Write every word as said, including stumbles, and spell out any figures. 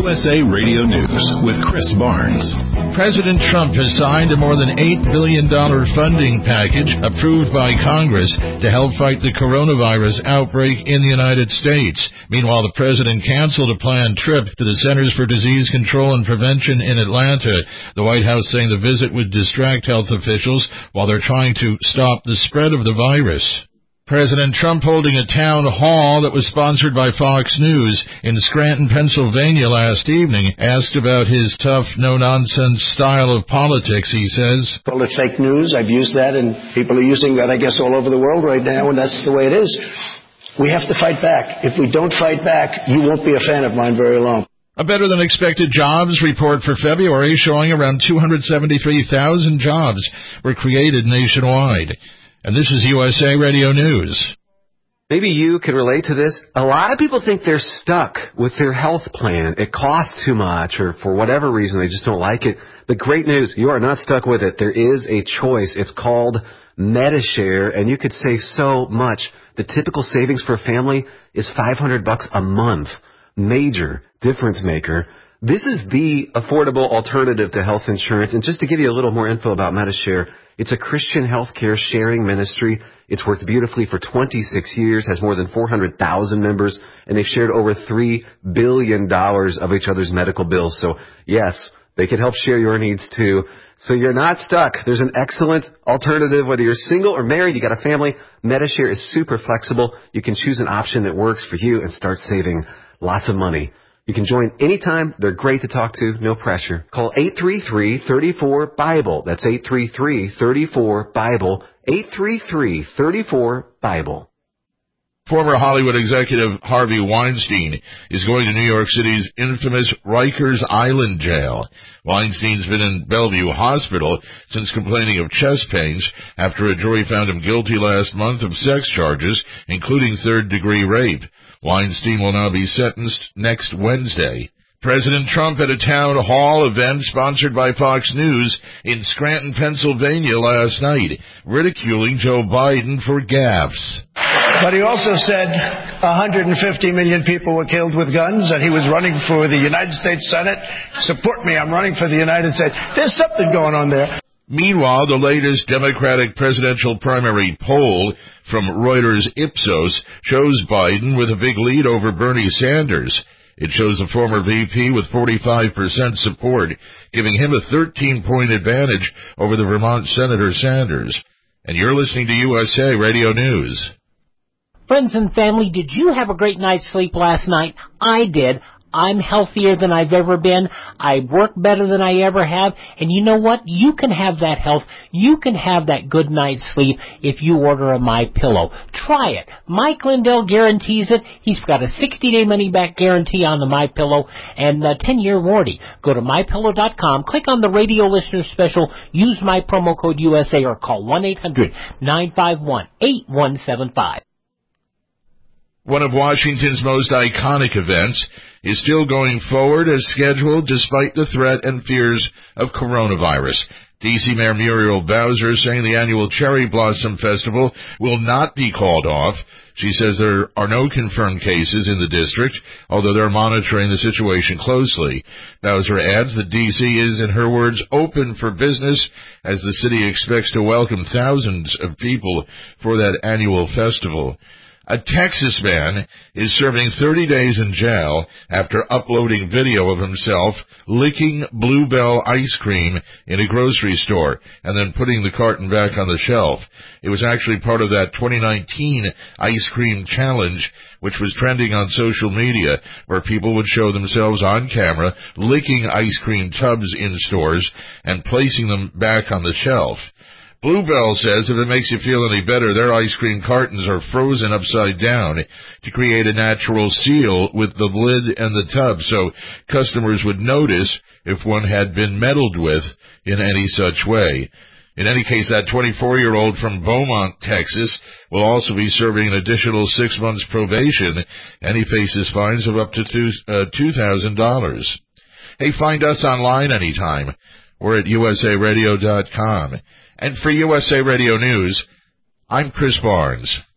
U S A Radio News with Chris Barnes. President Trump has signed a more than eight billion dollars funding package approved by Congress to help fight the coronavirus outbreak in the United States. Meanwhile, the president canceled a planned trip to the Centers for Disease Control and Prevention in Atlanta. The White House saying the visit would distract health officials while they're trying to stop the spread of the virus. President Trump holding a town hall that was sponsored by Fox News in Scranton, Pennsylvania last evening, asked about his tough, no-nonsense style of politics, he says. Call it fake news. I've used that, and people are using that, I guess, all over the world right now, and that's the way it is. We have to fight back. If we don't fight back, you won't be a fan of mine very long. A better-than-expected jobs report for February showing around two hundred seventy-three thousand jobs were created nationwide. And this is U S A Radio News. Maybe you can relate to this. A lot of people think they're stuck with their health plan. It costs too much, or for whatever reason, they just don't like it. The great news, you are not stuck with it. There is a choice. It's called Medi-Share, and you could save so much. The typical savings for a family is five hundred bucks a month. Major difference maker. This is the affordable alternative to health insurance. And just to give you a little more info about Medi-Share, it's a Christian healthcare sharing ministry. It's worked beautifully for twenty-six years, has more than four hundred thousand members, and they've shared over three billion dollars of each other's medical bills. So, yes, they can help share your needs, too. So you're not stuck. There's an excellent alternative. Whether you're single or married, you got a family, Medi-Share is super flexible. You can choose an option that works for you and start saving lots of money. You can join anytime. They're great to talk to. No pressure. Call eight three three, three four, BIBLE. That's eight three three, three four, BIBLE. eight three three, three four, BIBLE. Former Hollywood executive Harvey Weinstein is going to New York City's infamous Rikers Island jail. Weinstein's been in Bellevue Hospital since complaining of chest pains after a jury found him guilty last month of sex charges, including third-degree rape. Weinstein will now be sentenced next Wednesday. President Trump at a town hall event sponsored by Fox News in Scranton, Pennsylvania last night, ridiculing Joe Biden for gaffes. But he also said one hundred fifty million people were killed with guns, and he was running for the United States Senate. Support me, I'm running for the United States. There's something going on there. Meanwhile, the latest Democratic presidential primary poll from Reuters Ipsos shows Biden with a big lead over Bernie Sanders. It shows the former V P with forty-five percent support, giving him a thirteen-point advantage over the Vermont Senator Sanders. And you're listening to U S A Radio News. Friends and family, did you have a great night's sleep last night? I did. I'm healthier than I've ever been. I work better than I ever have. And you know what? You can have that health. You can have that good night's sleep if you order a MyPillow. Try it. Mike Lindell guarantees it. He's got a sixty-day money-back guarantee on the MyPillow and a ten-year warranty. Go to my pillow dot com, click on the radio listener special, use my promo code U S A, or call one eight hundred, nine five one, eight one seven five. One of Washington's most iconic events is still going forward as scheduled despite the threat and fears of coronavirus. D C Mayor Muriel Bowser saying the annual Cherry Blossom Festival will not be called off. She says there are no confirmed cases in the district, although they're monitoring the situation closely. Bowser adds that D C is, in her words, open for business as the city expects to welcome thousands of people for that annual festival. A Texas man is serving thirty days in jail after uploading video of himself licking Bluebell ice cream in a grocery store and then putting the carton back on the shelf. It was actually part of that twenty nineteen ice cream challenge, which was trending on social media, where people would show themselves on camera licking ice cream tubs in stores and placing them back on the shelf. Bluebell says if it makes you feel any better, their ice cream cartons are frozen upside down to create a natural seal with the lid and the tub, so customers would notice if one had been meddled with in any such way. In any case, that twenty-four-year-old from Beaumont, Texas, will also be serving an additional six months probation, and he faces fines of up to two thousand dollars. Hey, find us online anytime. We're at U S A radio dot com. And for U S A Radio News, I'm Chris Barnes.